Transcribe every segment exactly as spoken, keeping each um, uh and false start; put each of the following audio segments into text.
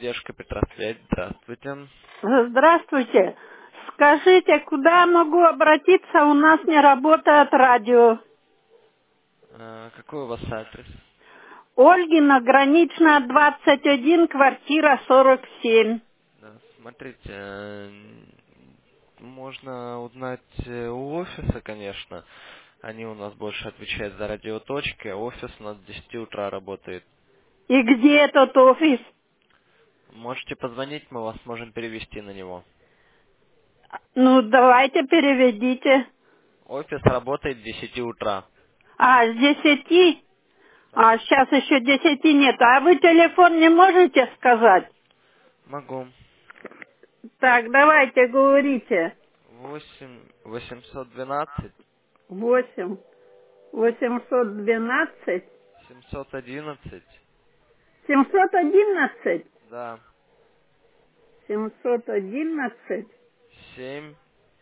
техподдержка Петросвязь. Здравствуйте. Здравствуйте. Скажите, куда могу обратиться? У нас не работает радио. Э, Какой у вас адрес? Ольгина, Граничная, двадцать один, квартира сорок семь. Да, смотрите, э, можно узнать э, у офиса, конечно. Они у нас больше отвечают за радиоточки, а офис у нас с десяти утра работает. И где этот офис? Можете позвонить, мы вас можем перевести на него. Ну, давайте переведите. Офис работает с десяти утра. А, с десяти? Да. А, сейчас еще десяти нет. А вы телефон не можете сказать? Могу. Так, давайте, говорите. Восемь восемьсот двенадцать Восемь, восемьсот двенадцать, семьсот одиннадцать. семьсот одиннадцать, Да. семьсот одиннадцать. Семь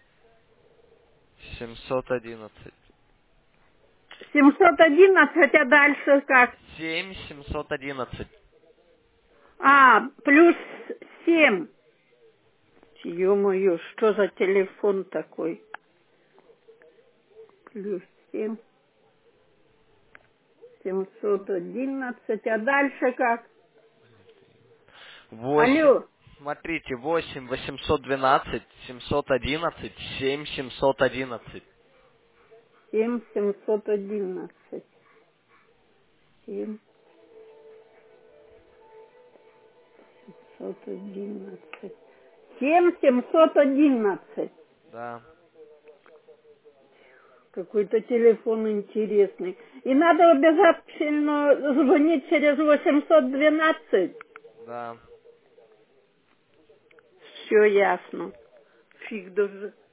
семьсот одиннадцать. семьсот одиннадцать, а дальше как? Семь семьсот одиннадцать. А, плюс семь. Ё-моё, что за телефон такой? Плюс семь, семьсот одиннадцать, а дальше как? Восемь. Алло, Смотрите, восемь восемьсот двенадцать семьсот одиннадцать семь семьсот одиннадцать. семь, семьсот одиннадцать. семь, семьсот одиннадцать. семь, семьсот одиннадцать. Да, Какой-то телефон интересный. И надо обязательно звонить через восемьсот двенадцать. да. Все ясно. Фиг даже.